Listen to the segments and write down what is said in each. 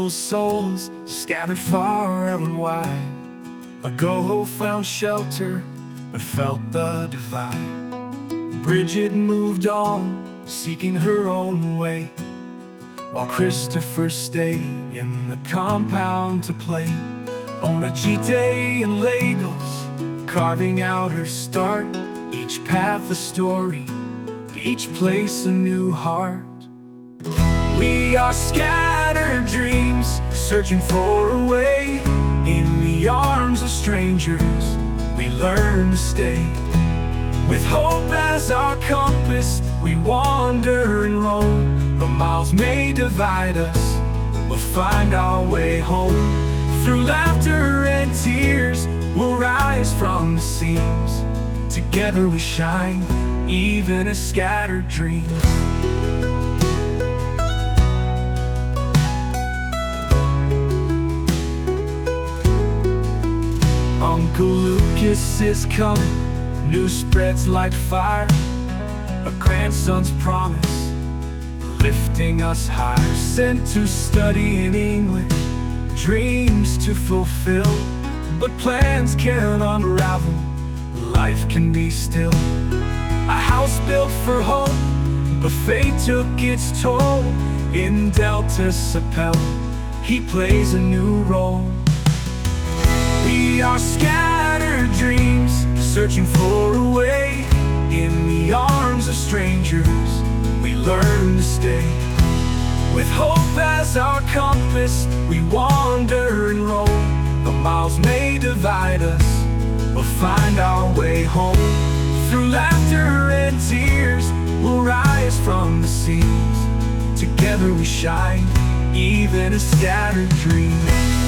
little souls scattered far and wide. A Goho found shelter but felt the divide. Bridget moved on, seeking her own way, while Christopher stayed in the compound to play. Onajite and Lagos, carving out her start. Each path a story, each place a new heart. We are scattered dreams, searching for a way. In the arms of strangers, we learn to stay. With hope as our compass, we wander and roam. The miles may divide us, we'll find our way home. Through laughter and tears, we'll rise from the seams. Together we shine, even as scattered dreams. Uncle Lucas is coming, news spreads like fire. A grandson's promise, lifting us higher. Sent to study in England, dreams to fulfill. But plans can unravel, life can be still. A house built for hope, but fate took its toll. In Delta Sapel, he plays a new role. We are scattered dreams, searching for a way. In the arms of strangers, we learn to stay. With hope as our compass, we wander and roam. The miles may divide us, we'll find our way home. Through laughter and tears, we'll rise from the seas. Together we shine, even as scattered dreams.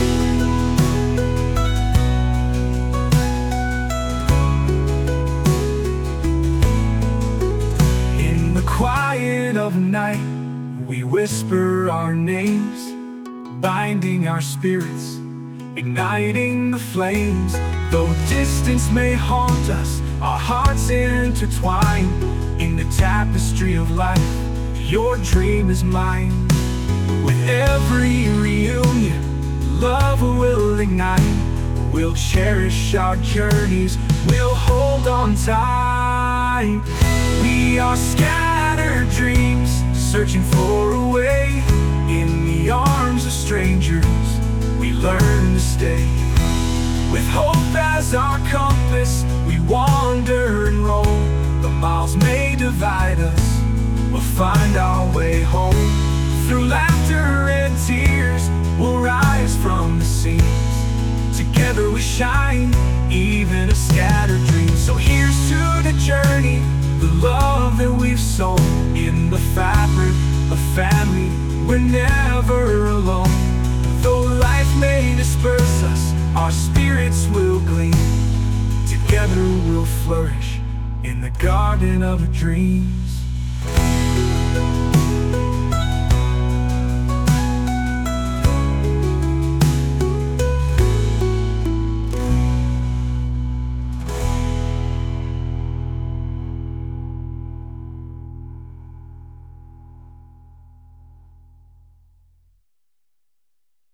In the quiet of night, we whisper our names, binding our spirits, igniting the flames. Though distance may haunt us, our hearts intertwine. In the tapestry of life, your dream is mine. With every reunion, love will ignite. We'll cherish our journeys, we'll hold on tight. We are scattered dreams, searching for a way. In the arms of strangers, we learn to stay. With hope as our compass, we wander and roam. The miles may divide us, we'll find our way home. Through laughter and tears, we'll rise from the seas. Together we shine, even as scattered dreams. So here's to the journey, the love that we've sown. In the fabric of family, we're never alone. Though life may disperse us, our spirits will gleam. Together we'll flourish in the garden of a dream.